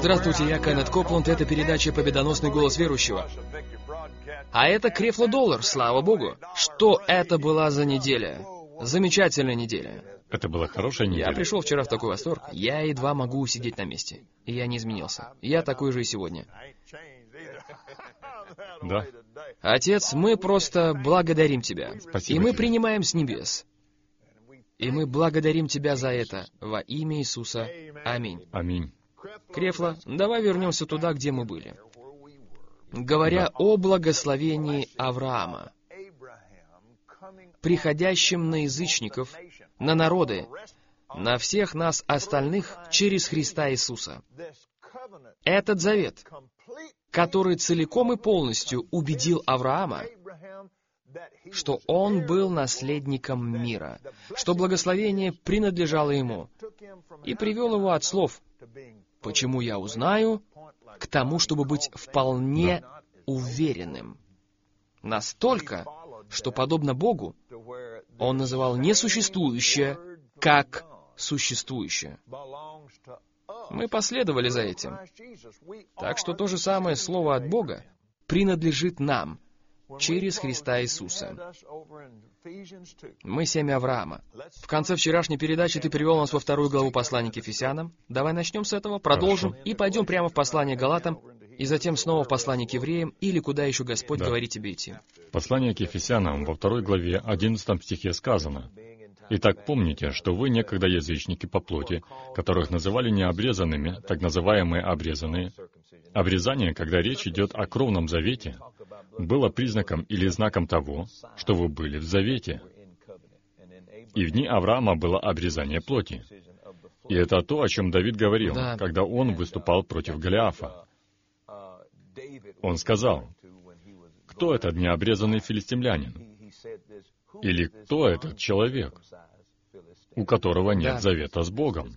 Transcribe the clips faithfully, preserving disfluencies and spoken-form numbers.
Здравствуйте, я Кеннет Копланд, это передача «Победоносный голос верующего». А это Крефло Доллар, слава богу. Что это была за неделя? Замечательная неделя. Это была хорошая неделя. Я пришел вчера в такой восторг. Я едва могу усидеть на месте. И я не изменился. Я такой же и сегодня. Да. Отец, мы просто благодарим Тебя. Спасибо И мы тебе. принимаем с небес. И мы благодарим Тебя за это. Во имя Иисуса. Аминь. Аминь. Крефло, давай вернемся туда, где мы были. Говоря о благословении Авраама, приходящем на язычников, на народы, на всех нас остальных через Христа Иисуса. Этот завет, который целиком и полностью убедил Авраама, что он был наследником мира, что благословение принадлежало ему, и привел его от слов «почему я узнаю», к тому, чтобы быть вполне уверенным. Настолько, что, подобно Богу, он называл несуществующее как существующее. Мы последовали за этим. Так что то же самое слово от Бога принадлежит нам через Христа Иисуса. Мы семя Авраама. В конце вчерашней передачи ты привел нас во вторую главу послания к Ефесянам. Давай начнем с этого, продолжим Хорошо. и пойдем прямо в послание к Галатам, и затем снова в послание к евреям, или куда еще Господь Да. говорит тебе идти. Послание к Ефесянам во второй главе, одиннадцатом стихе сказано: «Итак, помните, что вы некогда язычники по плоти, которых называли необрезанными, так называемые обрезанные. Обрезание, когда речь идет о кровном завете, было признаком или знаком того, что вы были в завете. И в дни Авраама было обрезание плоти. И это то, о чем Давид говорил, Да. когда он выступал против Голиафа. Он сказал: «Кто этот необрезанный филистимлянин? Или кто этот человек, у которого нет Да. завета с Богом?»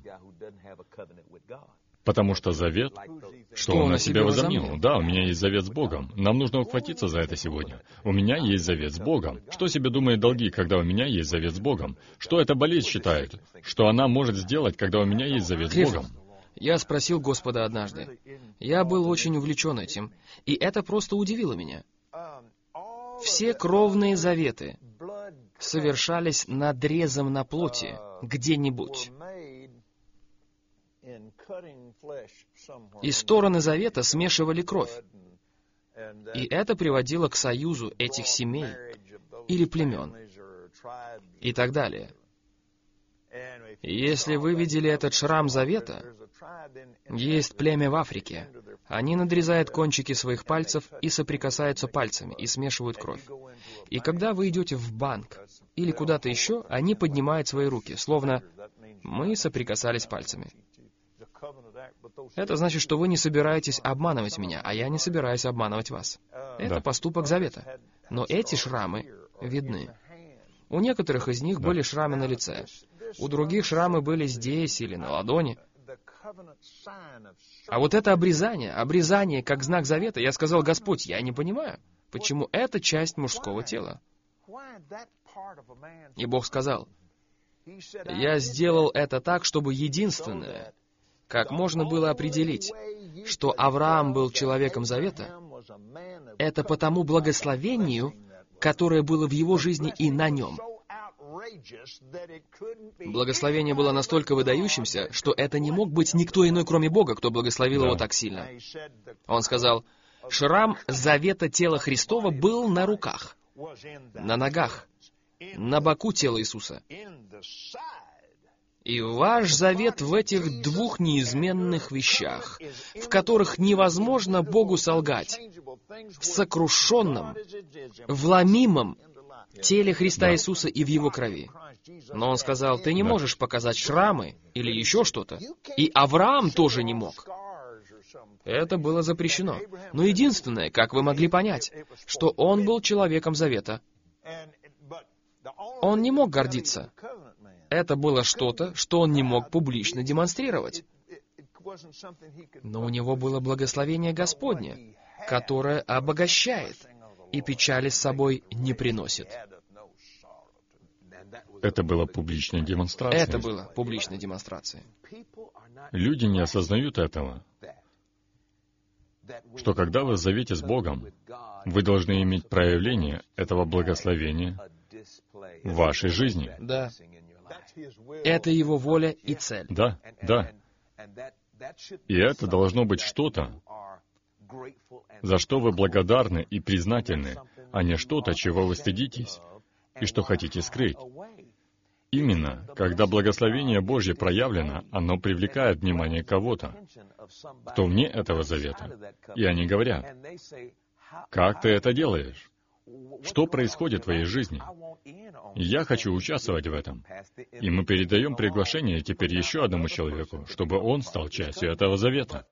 Потому что завет, что он он о на себе себя возомнил. возомнил? Да, у меня есть завет с Богом. Нам нужно ухватиться за это сегодня. У меня есть завет с Богом. Что себе думают долги, когда у меня есть завет с Богом? Что эта болезнь считает? Что она может сделать, когда у меня есть завет с Крефло, Богом? я спросил Господа однажды. Я был очень увлечен этим, и это просто удивило меня. Все кровные заветы совершались надрезом на плоти где-нибудь. И стороны завета смешивали кровь. И это приводило к союзу этих семей или племен и так далее. И если вы видели этот шрам завета, есть племя в Африке. Они надрезают кончики своих пальцев и соприкасаются пальцами, и смешивают кровь. И когда вы идете в банк или куда-то еще, они поднимают свои руки, словно «мы соприкасались пальцами». Это значит, что вы не собираетесь обманывать меня, а я не собираюсь обманывать вас. Это Да. поступок завета. Но эти шрамы видны. У некоторых из них Да. были шрамы на лице. У других шрамы были здесь или на ладони. А вот это обрезание, обрезание как знак завета, я сказал: Господь, я не понимаю, почему это часть мужского тела. И Бог сказал: я сделал это так, чтобы единственное, как можно было определить, что Авраам был человеком завета, это по тому благословению, которое было в его жизни и на нем. Благословение было настолько выдающимся, что это не мог быть никто иной, кроме Бога, кто благословил Да. его так сильно. Он сказал: шрам завета тела Христова был на руках, на ногах, на боку тела Иисуса. И ваш завет в этих двух неизменных вещах, в которых невозможно Богу солгать, в сокрушенном, вломимом теле Христа Да. Иисуса и в Его крови. Но он сказал: ты не Да. можешь показать шрамы или еще что-то. И Авраам тоже не мог. Это было запрещено. Но единственное, как вы могли понять, что он был человеком завета. Он не мог гордиться. Это было что-то, что он не мог публично демонстрировать. Но у него было благословение Господне, которое обогащает и печали с собой не приносит. Это была публичная демонстрация. Это было публичной демонстрацией. Люди не осознают этого. что когда вы в завете с Богом, вы должны иметь проявление этого благословения в вашей жизни. Да. Это Его воля и цель. Да, да. И это должно быть что-то, за что вы благодарны и признательны, а не что-то, чего вы стыдитесь и что хотите скрыть. Именно, когда благословение Божье проявлено, оно привлекает внимание кого-то, кто вне этого завета. И они говорят: «Как ты это делаешь? Что происходит в твоей жизни? Я хочу участвовать в этом». И мы передаем приглашение теперь еще одному человеку, чтобы он стал частью этого завета.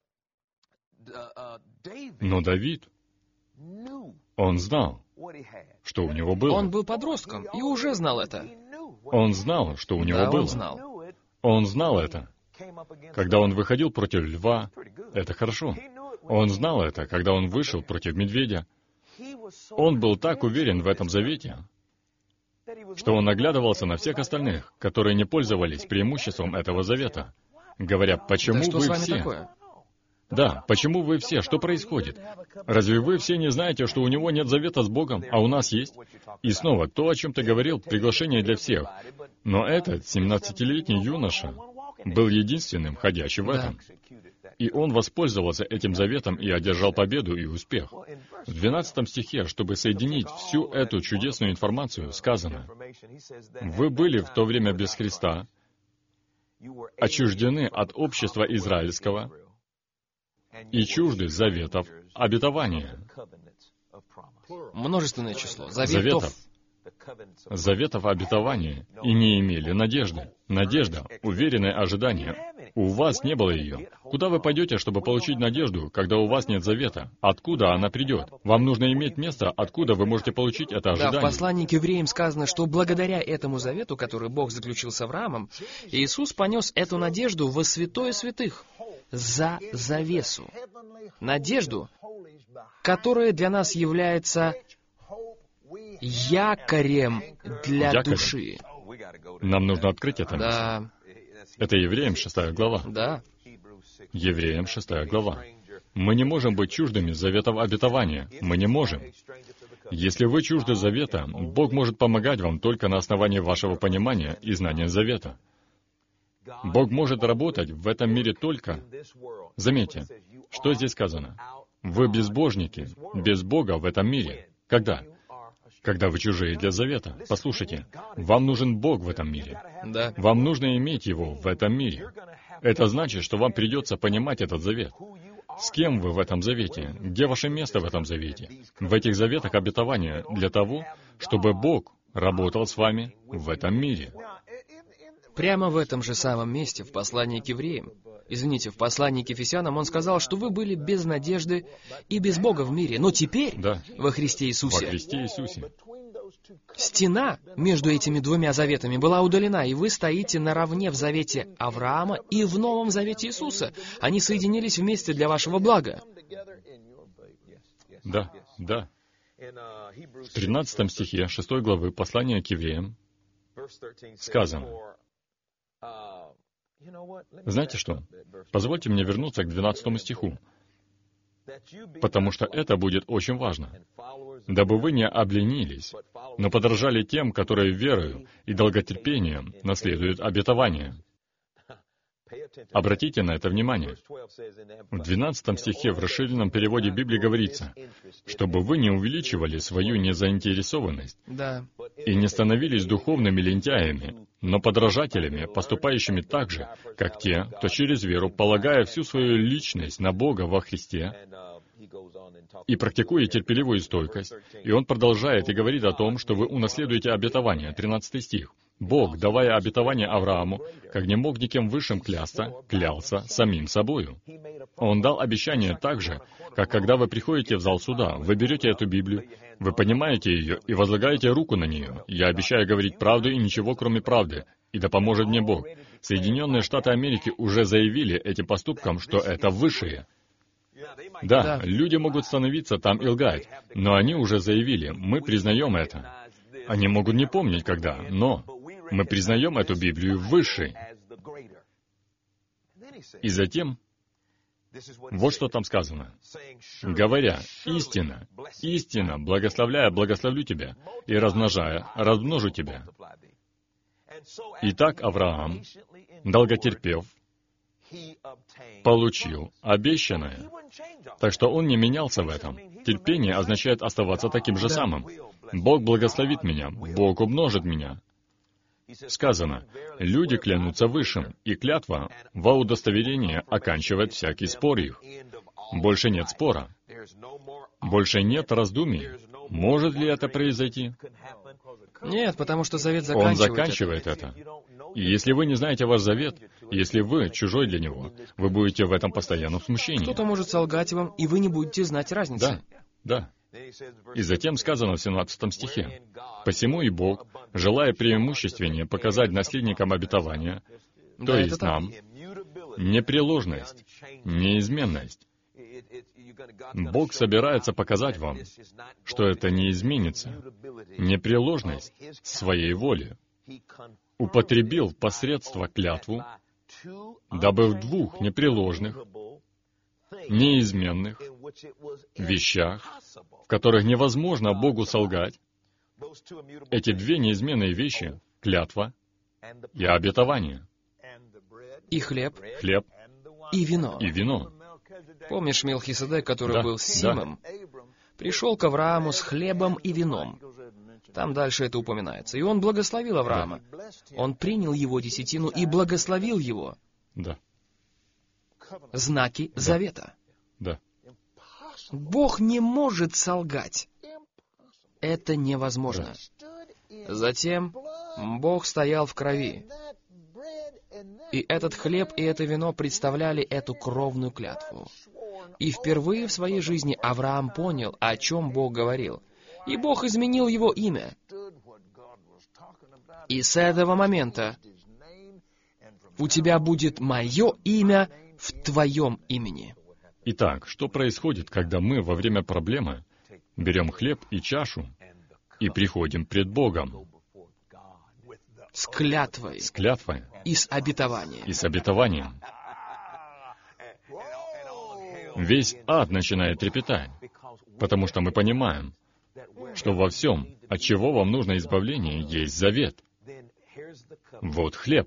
Но Давид, он знал, что у него было. Он был подростком и уже знал это. Он знал, что у него Да, было. он знал. Он знал это. Когда он выходил против льва, это хорошо. Он знал это, когда он вышел против медведя. Он был так уверен в этом завете, что он оглядывался на всех остальных, которые не пользовались преимуществом этого завета, говоря: «Почему Да что вы с вами все?» такое? Да, почему вы все? Что происходит? Разве вы все не знаете, что у него нет завета с Богом, а у нас есть? И снова, то, о чем ты говорил, приглашение для всех. Но этот семнадцатилетний юноша был единственным, ходящим в этом. И он воспользовался этим заветом и одержал победу и успех. В двенадцатом стихе, чтобы соединить всю эту чудесную информацию, сказано: «Вы были в то время без Христа, отчуждены от общества израильского и чужды заветов обетования». Множественное число. Заветов. Заветов обетования, и не имели надежды. Надежда, уверенное ожидание. У вас не было ее. Куда вы пойдете, чтобы получить надежду, когда у вас нет завета? Откуда она придет? Вам нужно иметь место, откуда вы можете получить это ожидание. Да, в послании к евреям сказано, что благодаря этому завету, который Бог заключил с Авраамом, Иисус понес эту надежду во святое святых, за завесу. Надежду, которая для нас является якорем для Якорем. души. Нам нужно открыть это. Да, Это Евреям шестая глава. да. Евреям шестая глава. Мы не можем быть чуждыми заветов обетования. Мы не можем. Если вы чужды завета, Бог может помогать вам только на основании вашего понимания и знания завета. Бог может работать в этом мире только... Заметьте, что здесь сказано? Вы безбожники, без Бога в этом мире. Когда? Когда вы чужие для завета. Послушайте, вам нужен Бог в этом мире. Да. Вам нужно иметь Его в этом мире. Это значит, что вам придется понимать этот завет. С кем вы в этом завете? Где ваше место в этом завете? В этих заветах обетования для того, чтобы Бог работал с вами в этом мире. Прямо в этом же самом месте, в послании к евреям, извините, в послании к Ефесянам, он сказал, что вы были без надежды и без Бога в мире, но теперь Да. во Христе Во Иисусе. Христе Иисусе. Стена между этими двумя заветами была удалена, и вы стоите наравне в завете Авраама и в Новом завете Иисуса. Они соединились вместе для вашего блага. Да, да. В тринадцатом стихе шестой главы послания к евреям сказано. Знаете что? Позвольте мне вернуться к двенадцатому стиху, потому что это будет очень важно. «Дабы вы не обленились, но подражали тем, которые верою и долготерпением наследуют обетование». Обратите на это внимание. В двенадцатом стихе в расширенном переводе Библии говорится, чтобы вы не увеличивали свою незаинтересованность Да. и не становились духовными лентяями, но подражателями, поступающими так же, как те, кто через веру, полагая всю свою личность на Бога во Христе, и практикуя терпеливую стойкость. И он продолжает и говорит о том, что вы унаследуете обетование, тринадцатый стих. Бог, давая обетование Аврааму, как не мог никем высшим клясться, клялся самим собою. Он дал обещание так же, как когда вы приходите в зал суда, вы берете эту Библию, вы понимаете ее и возлагаете руку на нее. Я обещаю говорить правду и ничего, кроме правды, и да поможет мне Бог. Соединенные Штаты Америки уже заявили этим поступком, что это высшее. Да, люди могут становиться там и лгать, но они уже заявили, мы признаем это. Они могут не помнить когда, но мы признаем эту Библию высшей. И затем Вот что там сказано. Говоря, истина, истина, благословляя, благословлю тебя, и размножая, размножу тебя. Итак, Авраам, долготерпев, получил обещанное. Так что он не менялся в этом. Терпение означает оставаться таким же самым. Бог благословит меня, Бог умножит меня. Сказано, люди клянутся высшим, и клятва во удостоверение оканчивает всякий спор их. Больше нет спора. Больше нет раздумий. Может ли это произойти? Нет, потому что завет заканчивает Он заканчивает это. это. И если вы не знаете ваш завет, если вы чужой для него, вы будете в этом постоянном смущении. Кто-то может солгать вам, и вы не будете знать разницы. Да, да. И затем сказано в семнадцатом стихе, «Посему и Бог, желая преимущественнее показать наследникам обетования, то Да, есть это так. нам, непреложность, неизменность». Бог собирается показать вам, что это не изменится, непреложность своей воли. Употребил посредство клятву, дабы в двух непреложных, неизменных вещах, в которых невозможно Богу солгать, эти две неизменные вещи — клятва и обетование, И хлеб, хлеб и вино. и вино. Помнишь Мелхиседек, который Да, был с Симом? Пришел к Аврааму с хлебом и вином. Там дальше это упоминается. И он благословил Авраама. Он принял его десятину и благословил его. Да, Знаки завета. да. Бог не может солгать. Это невозможно. Затем Бог стоял в крови. И этот хлеб и это вино представляли эту кровную клятву. И впервые в своей жизни Авраам понял, о чем Бог говорил. И Бог изменил его имя. И с этого момента у тебя будет мое имя в твоем имени. Итак, что происходит, когда мы во время проблемы берем хлеб и чашу и приходим пред Богом С клятвой с клятвой и с обетованием. и с обетованием? Весь ад начинает трепетать, потому что мы понимаем, что во всем, от чего вам нужно избавление, есть завет. Вот хлеб.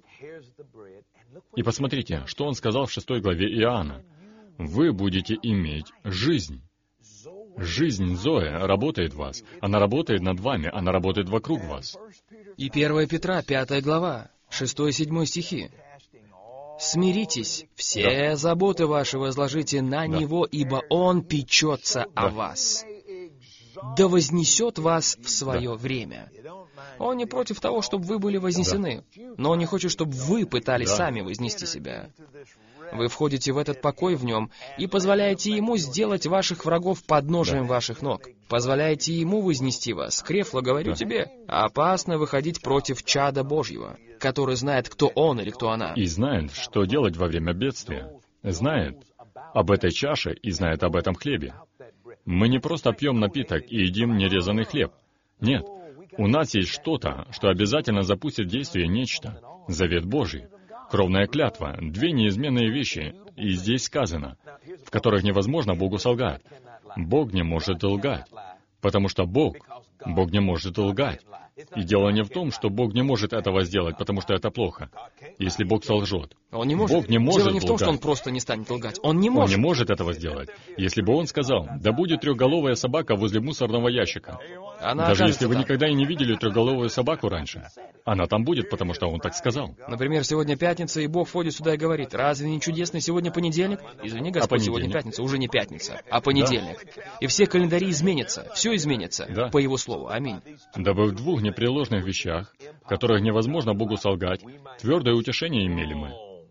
И посмотрите, что он сказал в шестой главе Иоанна. Вы будете иметь жизнь. Жизнь Зоя работает в вас. Она работает над вами, она работает вокруг вас. И первое Петра, пятая глава, шестой и седьмой стихи. «Смиритесь, все Да. заботы ваши возложите на Да. Него, ибо Он печется о Да. вас. Да вознесет вас в свое время». Он не против того, чтобы вы были вознесены, но Он не хочет, чтобы вы пытались Да. сами вознести себя. Вы входите в этот покой в Нем и позволяете Ему сделать ваших врагов подножием Да. ваших ног. Позволяете Ему вознести вас. Крефло, говорю Да. тебе, опасно выходить против чада Божьего, который знает, кто Он или кто она. И знает, что делать во время бедствия. Знает об этой чаше и знает об этом хлебе. Мы не просто пьем напиток и едим нерезанный хлеб. Нет. У нас есть что-то, что обязательно запустит в действие нечто. Завет Божий. Кровная клятва. Две неизменные вещи. И здесь сказано, в которых невозможно Богу солгать. Бог не может лгать. Потому что Бог, Бог не может лгать. И дело не в том, что Бог не может этого сделать, потому что это плохо. Если Бог солжет. Он не может. Бог не может Дело не в том, что Он лгать. просто не станет лгать. Он не Он может. не может этого сделать. Если бы он сказал, да будет трехголовая собака возле мусорного ящика. Она Даже окажется если вы там. никогда и не видели трехголовую собаку раньше, она там будет, потому что он так сказал. Например, сегодня пятница, и Бог входит сюда и говорит, разве не чудесно сегодня понедельник? Извини, Господь, сегодня понедельник? пятница, уже не пятница, а понедельник. И все календари изменятся, все изменится, Да. по Его слову. Аминь. Дабы в двух непреложных вещах, в которых невозможно Богу солгать, твердое утешение имели мы.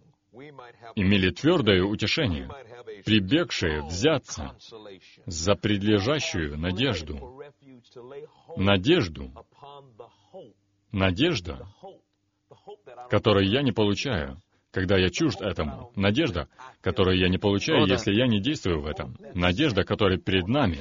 Имели твердое утешение, прибегшие взяться за предлежащую надежду. Надежду. Надежда, которую я не получаю, когда я чужд этому. Надежда, которую я не получаю, О, да. если я не действую в этом. Надежда, которая перед нами.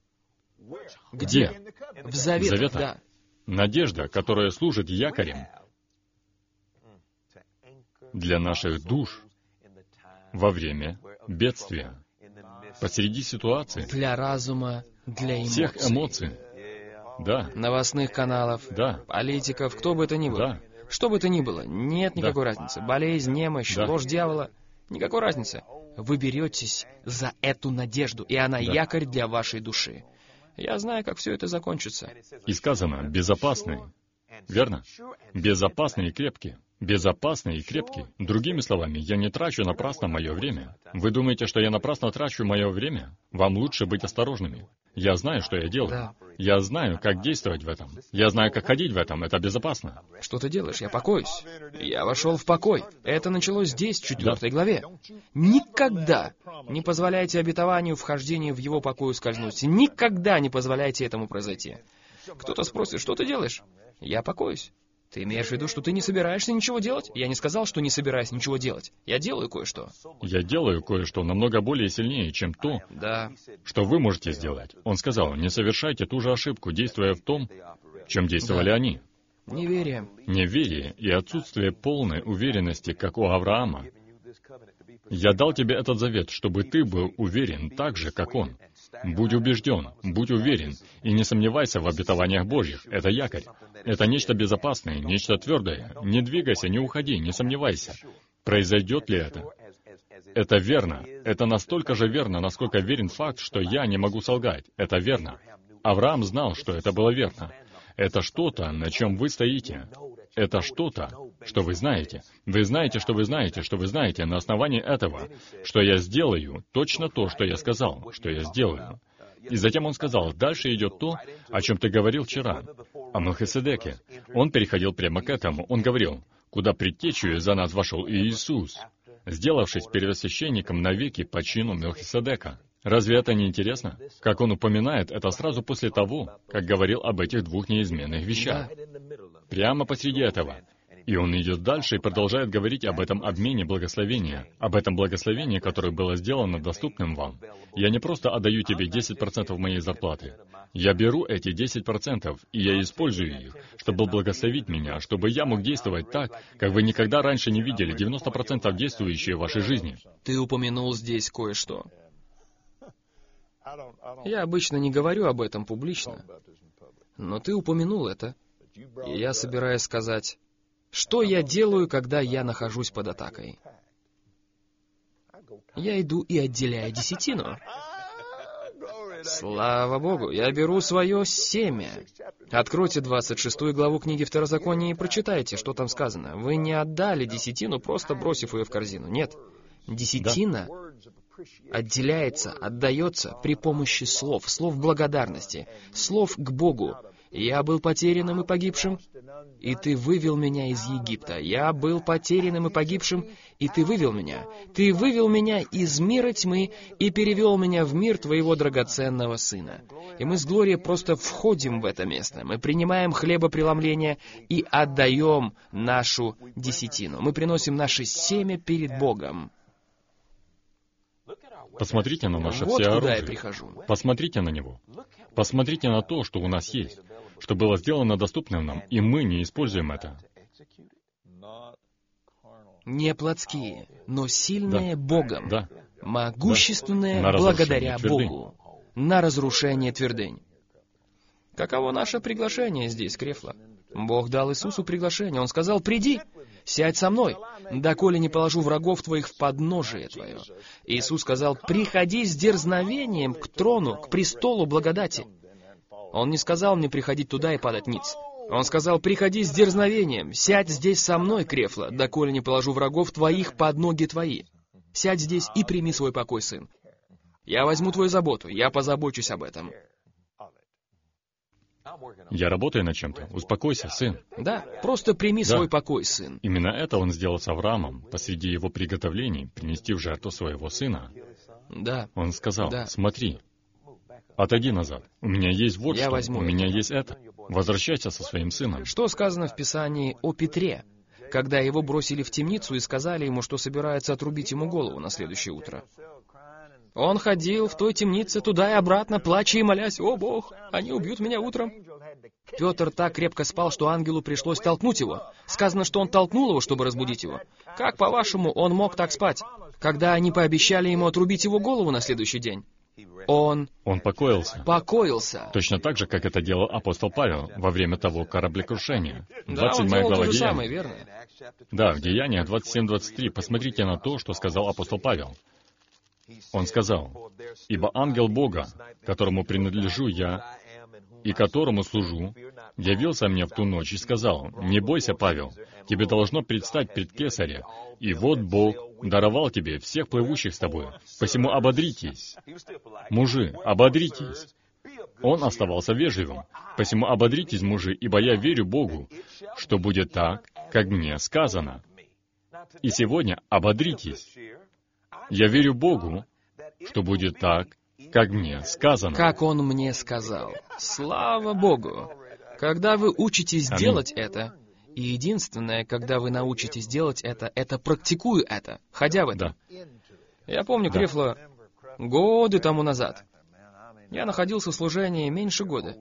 Где? В заветах, Заветах. да. Надежда, которая служит якорем для наших душ во время бедствия, посреди ситуации, Для разума, для эмоций. всех эмоций. Да, Новостных каналов, да, политиков, кто бы это ни был. да, Что бы то ни было, нет никакой Да. разницы. Болезнь, немощь, Да. ложь дьявола. Никакой разницы. Вы беретесь за эту надежду, и она Да. якорь для вашей души. Я знаю, как все это закончится. и сказано «безопасный». Верно? Безопасный и крепкий. Безопасный и крепкий. Другими словами, я не трачу напрасно мое время. Вы думаете, что я напрасно трачу мое время? Вам лучше быть осторожными. Я знаю, что я делаю. Да. Я знаю, как действовать в этом. Я знаю, как ходить в этом. Это безопасно. Что ты делаешь? Я покоюсь. Я вошел в покой. Это началось здесь, в четвертой главе. Никогда не позволяйте обетованию вхождения в его покой ускользнуть. Никогда не позволяйте этому произойти. Кто-то спросит, что ты делаешь? Я покоюсь. Ты имеешь в виду, что ты не собираешься ничего делать? Я не сказал, что не собираюсь ничего делать. Я делаю кое-что. Я делаю кое-что намного более сильнее, чем то, Да. что вы можете сделать. Он сказал, не совершайте ту же ошибку, действуя в том, чем действовали Да. они. Неверие. Неверие и отсутствие полной уверенности, как у Авраама. Я дал тебе этот завет, чтобы ты был уверен так же, как он. Будь убежден, будь уверен, и не сомневайся в обетованиях Божьих. Это якорь. Это нечто безопасное, нечто твердое. Не двигайся, не уходи, не сомневайся. Произойдет ли это? Это верно. Это настолько же верно, насколько верен факт, что я не могу солгать. Это верно. Авраам знал, что это было верно. Это что-то, на чем вы стоите. Это что-то, что вы знаете. Вы знаете, что вы знаете, что вы знаете. На основании этого, что я сделаю, точно то, что я сказал, что я сделаю. И затем он сказал, дальше идет то, о чем ты говорил вчера, о Мелхиседеке. Он переходил прямо к этому. Он говорил, куда предтечью за нас вошел Иисус, сделавшись первосвященником навеки по чину Мелхиседека. Разве это не интересно? Как он упоминает это сразу после того, как говорил об этих двух неизменных вещах. Прямо посреди этого. И он идет дальше и продолжает говорить об этом обмене благословения, об этом благословении, которое было сделано доступным вам. Я не просто отдаю тебе десять процентов моей зарплаты. Я беру эти десять процентов, и я использую их, чтобы благословить меня, чтобы я мог действовать так, как вы никогда раньше не видели девяносто процентов действующие в вашей жизни. Ты упомянул здесь кое-что. Я обычно не говорю об этом публично, но ты упомянул это, и я собираюсь сказать, что я делаю, когда я нахожусь под атакой. Я иду и отделяю десятину. Слава Богу, я беру свое семя. Откройте двадцать шестую главу книги Второзакония и прочитайте, что там сказано. Вы не отдали десятину, просто бросив ее в корзину. Нет. Десятина отделяется, отдается при помощи слов, слов благодарности, слов к Богу. «Я был потерянным и погибшим, и ты вывел меня из Египта. Я был потерянным и погибшим, и ты вывел меня. Ты вывел меня из мира тьмы и перевел меня в мир твоего драгоценного Сына». И мы с Глорией просто входим в это место. Мы принимаем хлебопреломление и отдаем нашу десятину. Мы приносим наше семя перед Богом. Посмотрите на наше Вот все куда я оружие. прихожу. Посмотрите на него. Посмотрите на то, что у нас есть, что было сделано доступным нам, и мы не используем это. Не плотские, но сильные Да. Богом. Да. Могущественные На благодаря разрушение твердынь. Богу. На разрушение твердынь. Каково наше приглашение здесь, Крефла? Бог дал Иисусу приглашение. Он сказал, «Приди, сядь со мной, доколе не положу врагов твоих в подножие твое». Иисус сказал, «Приходи с дерзновением к трону, к престолу благодати». Он не сказал мне приходить туда и падать ниц. Он сказал, «Приходи с дерзновением, сядь здесь со мной, Крефла, доколе не положу врагов твоих под ноги твои. Сядь здесь и прими свой покой, сын. Я возьму твою заботу, я позабочусь об этом». Я работаю над чем-то. Успокойся, сын. Да, просто прими Да. свой покой, сын. Именно это он сделал с Авраамом, посреди его приготовлений принести в жертву своего сына. Да, Он сказал, Да. смотри, отойди назад. У меня есть вот Я что, возьму у меня есть это. Возвращайся со своим сыном. что сказано в Писании о Петре, когда его бросили в темницу и сказали ему, что собираются отрубить ему голову на следующее утро? Он ходил в той темнице туда и обратно, плача и молясь, «О, Бог, они убьют меня утром». Петр так крепко спал, что ангелу пришлось толкнуть его. Сказано, что он толкнул его, чтобы разбудить его. Как, по-вашему, он мог так спать? когда они пообещали ему отрубить его голову на следующий день, он Он покоился. покоился. Точно так же, как это делал апостол Павел во время того кораблекрушения. Да, он двадцать седьмая делал глава то же Деяний. самое, верно? Да, в Деяниях двадцать семь двадцать три. Посмотрите на то, что сказал апостол Павел. Он сказал: «Ибо ангел Бога, которому принадлежу я и которому служу, явился мне в ту ночь и сказал: не бойся, Павел, тебе должно предстать пред Кесаря, и вот Бог даровал тебе всех плывущих с тобой. Посему ободритесь. Мужи, ободритесь». Он оставался вежливым. «Посему ободритесь, мужи, ибо я верю Богу, что будет так, как мне сказано». И сегодня ободритесь. Я верю Богу, что будет так, как мне сказано. Как он мне сказал. Слава Богу! Когда вы учитесь Аминь. делать это, и единственное, когда вы научитесь делать это, это практикуя это, ходя в это. Да. Я помню, Да. Крефло, годы тому назад. Я находился в служении меньше года.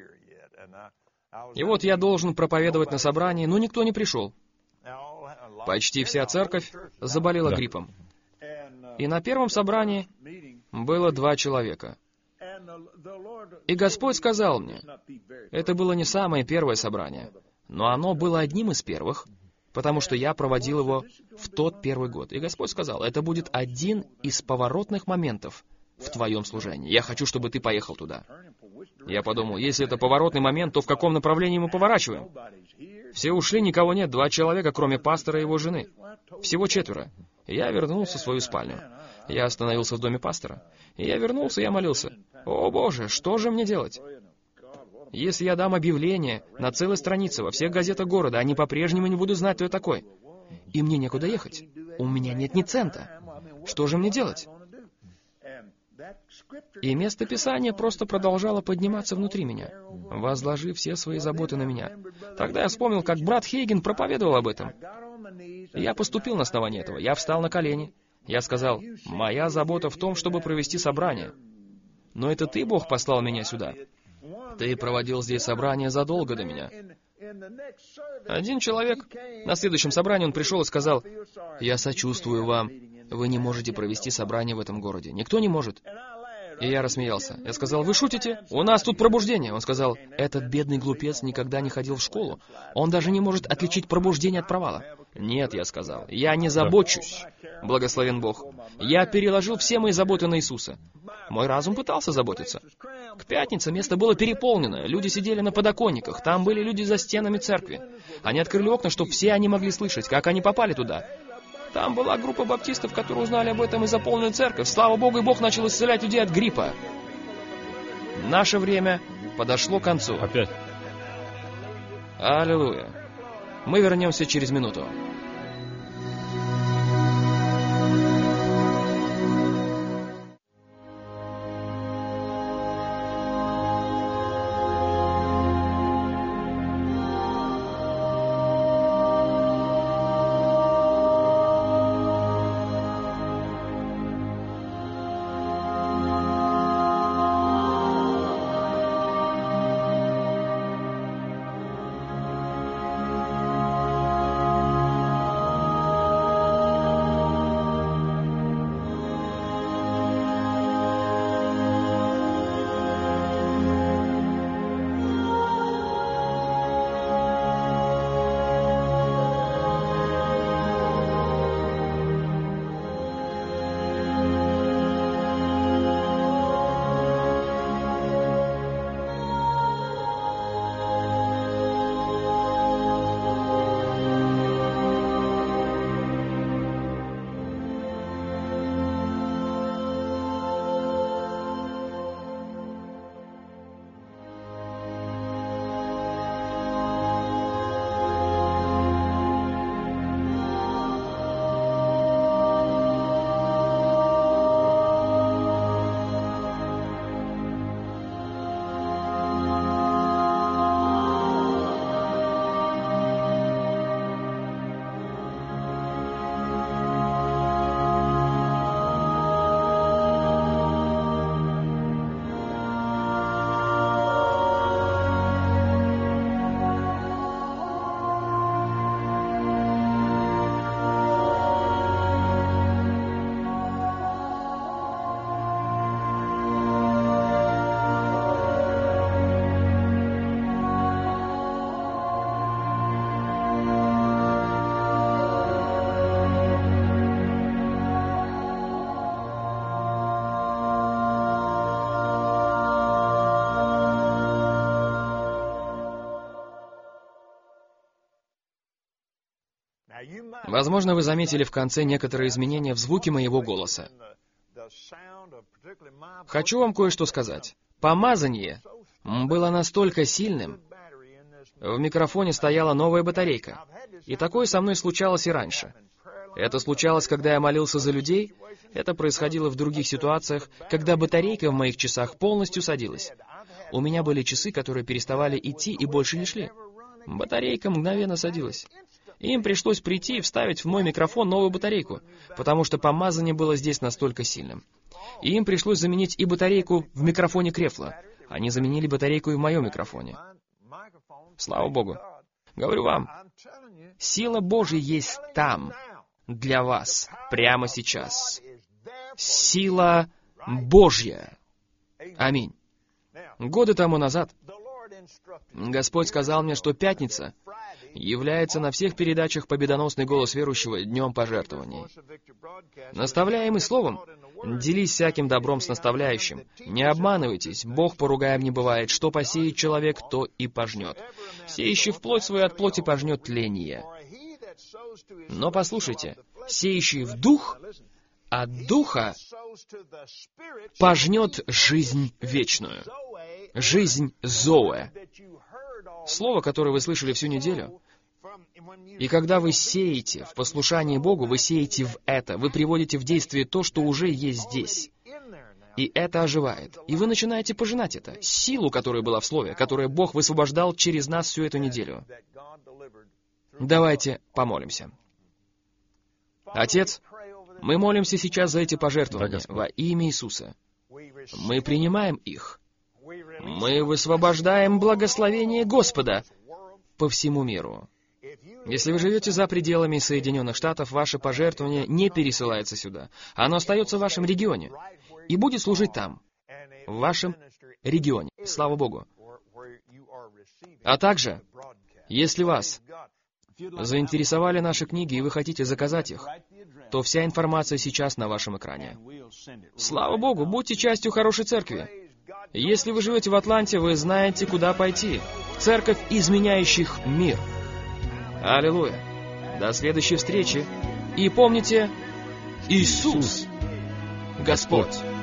И вот я должен проповедовать на собрании, но никто не пришел. Почти вся церковь заболела Да. гриппом. И на первом собрании было два человека. И Господь сказал мне, это было не самое первое собрание, но оно было одним из первых, потому что я проводил его в тот первый год. И Господь сказал, это будет один из поворотных моментов в твоем служении. Я хочу, чтобы ты поехал туда. Я подумал, если это поворотный момент, то в каком направлении мы поворачиваем? Все ушли, никого нет, два человека, кроме пастора и его жены. Всего четверо. И я вернулся в свою спальню. Я остановился в доме пастора. И я вернулся, я молился. О, Боже, что же мне делать? Если я дам объявление на целой странице во всех газетах города, они по-прежнему не будут знать, кто я такой. И мне некуда ехать. У меня нет ни цента. Что же мне делать? И место Писания просто продолжало подниматься внутри меня, возложив все свои заботы на меня. Тогда я вспомнил, как брат Хейген проповедовал об этом. И я поступил на основании этого. Я встал на колени. Я сказал, моя забота в том, чтобы провести собрание. Но это ты, Бог, послал меня сюда. Ты проводил здесь собрание задолго до меня. Один человек, на следующем собрании он пришел и сказал, «Я сочувствую вам. Вы не можете провести собрание в этом городе. Никто не может». И я рассмеялся. Я сказал, «Вы шутите? У нас тут пробуждение». Он сказал, «Этот бедный глупец никогда не ходил в школу. Он даже не может отличить пробуждение от провала». «Нет», я сказал, «я не забочусь». Благословен Бог. Я переложил все мои заботы на Иисуса. Мой разум пытался заботиться. К пятнице место было переполнено. Люди сидели на подоконниках. Там были люди за стенами церкви. Они открыли окна, чтобы все они могли слышать, как они попали туда. Там была группа баптистов, которые узнали об этом и заполнили церковь. Слава Богу, и Бог начал исцелять людей от гриппа. Наше время подошло к концу. Опять. Аллилуйя. Мы вернемся через минуту. Возможно, вы заметили в конце некоторые изменения в звуке моего голоса. Хочу вам кое-что сказать. Помазание было настолько сильным, в микрофоне стояла новая батарейка. И такое со мной случалось и раньше. Это случалось, когда я молился за людей. Это происходило в других ситуациях, когда батарейка в моих часах полностью садилась. У меня были часы, которые переставали идти и больше не шли. Батарейка мгновенно садилась. Им пришлось прийти и вставить в мой микрофон новую батарейку, потому что помазание было здесь настолько сильным. И им пришлось заменить и батарейку в микрофоне Крефла. Они заменили батарейку и в моем микрофоне. Слава Богу. Говорю вам, сила Божья есть там, для вас, прямо сейчас. Сила Божья. Аминь. Годы тому назад Господь сказал мне, что пятница является на всех передачах «Победоносный голос верующего» днем пожертвований. Наставляемый словом, делись всяким добром с наставляющим. Не обманывайтесь, Бог поругаем не бывает. Что посеет человек, то и пожнет. Сеющий в плоть свою от плоти пожнет тление. Но послушайте, сеющий в дух, от духа пожнет жизнь вечную. Жизнь Зоэ. Слово, которое вы слышали всю неделю. И когда вы сеете в послушании Богу, вы сеете в это, вы приводите в действие то, что уже есть здесь. И это оживает. И вы начинаете пожинать это. Силу, которая была в Слове, которую Бог высвобождал через нас всю эту неделю. Давайте помолимся. Отец, мы молимся сейчас за эти пожертвования во имя Иисуса. Мы принимаем их. Мы высвобождаем благословение Господа по всему миру. Если вы живете за пределами Соединенных Штатов, ваше пожертвование не пересылается сюда. Оно остается в вашем регионе и будет служить там, в вашем регионе. Слава Богу. А также, если вас заинтересовали наши книги и вы хотите заказать их, то вся информация сейчас на вашем экране. Слава Богу, будьте частью хорошей церкви. Если вы живете в Атланте, вы знаете, куда пойти. Церковь изменяющих мир. Аллилуйя. До следующей встречи. И помните, Иисус Господь.